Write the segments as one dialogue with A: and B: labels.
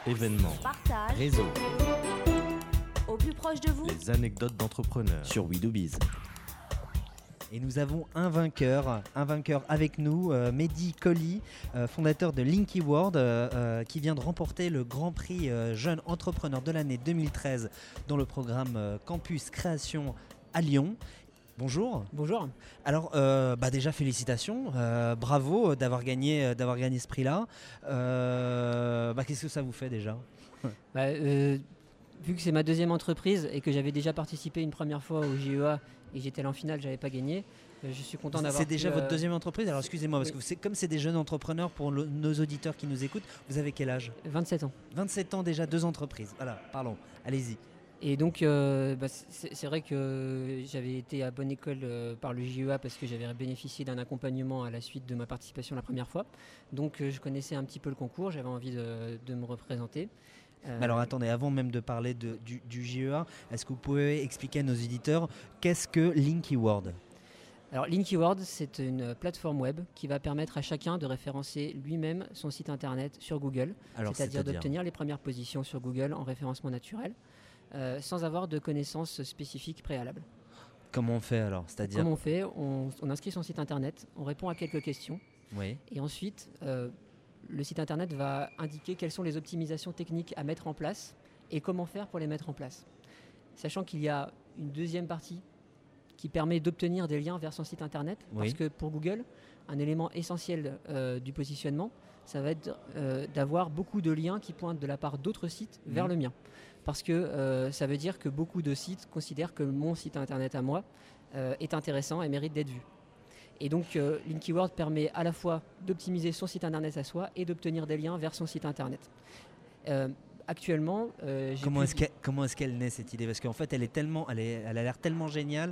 A: événements,
B: partage,
A: réseau,
B: au plus proche de vous.
A: les anecdotes d'entrepreneurs sur We Do Biz.
C: Et nous avons un vainqueur avec nous, Mehdi Colli, fondateur de Linky World, qui vient de remporter le Grand Prix Jeune Entrepreneur de l'année 2013 dans le programme Campus Création à Lyon. Bonjour.
D: Bonjour.
C: Alors déjà félicitations, bravo d'avoir gagné ce prix-là. Qu'est-ce que ça vous fait déjà ?
D: Vu que c'est ma deuxième entreprise et que j'avais déjà participé une première fois au JEA et j'étais allé en finale, j'avais pas gagné, je suis content d'avoir.
C: C'est déjà votre deuxième entreprise ? Alors excusez-moi, parce
D: oui.
C: que comme c'est des jeunes entrepreneurs, pour nos auditeurs qui nous écoutent, vous avez quel âge ?
D: 27 ans.
C: 27 ans déjà, 2 entreprises. Voilà, pardon, allez-y.
D: Et donc, c'est vrai que j'avais été à bonne école par le JEA parce que j'avais bénéficié d'un accompagnement à la suite de ma participation la première fois. Donc, je connaissais un petit peu le concours, j'avais envie de me représenter.
C: Alors attendez, avant même de parler du JEA, est-ce que vous pouvez expliquer à nos éditeurs qu'est-ce que Linky World ?
D: Alors, Linky World, c'est une plateforme web qui va permettre à chacun de référencer lui-même son site internet sur Google, c'est-à-dire d'obtenir les premières positions sur Google en référencement naturel. Sans avoir de connaissances spécifiques préalables.
C: Comment on fait alors ? C'est-à-dire...
D: Comment on fait ? On inscrit son site internet, on répond à quelques questions,
C: oui.
D: Et ensuite, le site internet va indiquer quelles sont les optimisations techniques à mettre en place et comment faire pour les mettre en place. Sachant qu'il y a une deuxième partie qui permet d'obtenir des liens vers son site internet, parce que pour Google, un élément essentiel du positionnement, ça va être d'avoir beaucoup de liens qui pointent de la part d'autres sites vers le mien. Parce que ça veut dire que beaucoup de sites considèrent que mon site internet à moi est intéressant et mérite d'être vu. Et donc Linky World permet à la fois d'optimiser son site internet à soi et d'obtenir des liens vers son site internet. Actuellement,
C: comment est-ce qu'elle naît cette idée ? Parce qu'en fait, elle a l'air tellement géniale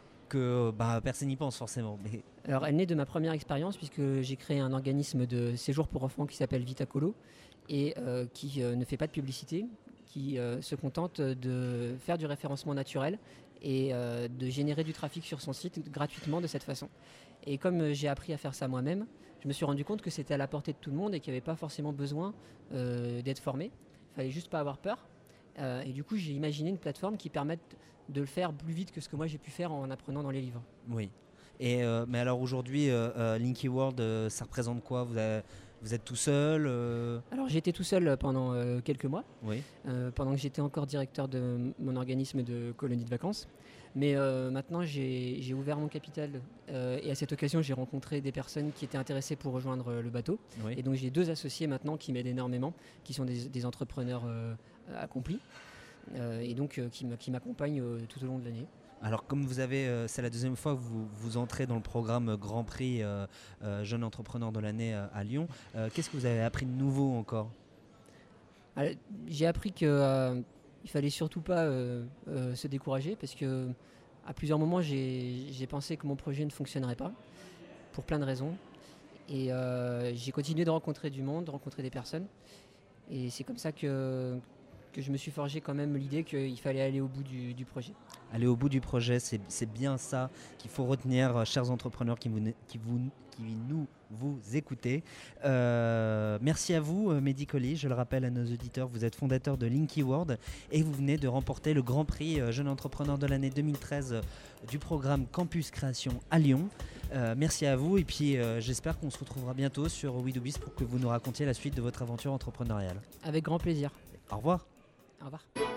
C: que personne n'y pense forcément. Mais...
D: Alors, elle naît de ma première expérience puisque j'ai créé un organisme de séjour pour enfants qui s'appelle Vitacolo et qui ne fait pas de publicité, qui se contente de faire du référencement naturel et de générer du trafic sur son site gratuitement de cette façon. Et comme j'ai appris à faire ça moi-même, je me suis rendu compte que c'était à la portée de tout le monde et qu'il n'y avait pas forcément besoin d'être formé. Il fallait juste pas avoir peur. Et du coup, j'ai imaginé une plateforme qui permette de le faire plus vite que ce que moi j'ai pu faire en apprenant dans les livres.
C: Oui. Et mais alors aujourd'hui, Linky World, ça représente quoi ? Vous êtes tout seul
D: Alors j'ai été tout seul pendant quelques mois, pendant que j'étais encore directeur de mon organisme de colonie de vacances. Mais maintenant j'ai ouvert mon capital et à cette occasion j'ai rencontré des personnes qui étaient intéressées pour rejoindre le bateau. Et donc j'ai 2 associés maintenant qui m'aident énormément, qui sont des entrepreneurs accomplis et donc qui m'accompagnent tout au long de l'année.
C: Alors comme c'est la deuxième fois que vous entrez dans le programme Grand Prix Jeune Entrepreneur de l'année à Lyon, qu'est-ce que vous avez appris de nouveau encore ?
D: Alors, j'ai appris qu'il ne fallait surtout pas se décourager parce que à plusieurs moments j'ai pensé que mon projet ne fonctionnerait pas pour plein de raisons et j'ai continué de rencontrer du monde, de rencontrer des personnes et c'est comme ça que je me suis forgé quand même l'idée qu'il fallait aller au bout du projet.
C: Aller au bout du projet, c'est bien ça qu'il faut retenir, chers entrepreneurs qui vous écoutez. Merci à vous, Mehdi Colli. Je le rappelle à nos auditeurs, vous êtes fondateur de Linky World et vous venez de remporter le Grand Prix Jeune Entrepreneur de l'année 2013 du programme Campus Création à Lyon. Merci à vous et puis j'espère qu'on se retrouvera bientôt sur We Do Biz pour que vous nous racontiez la suite de votre aventure entrepreneuriale.
D: Avec grand plaisir.
C: Au revoir.
D: Au revoir.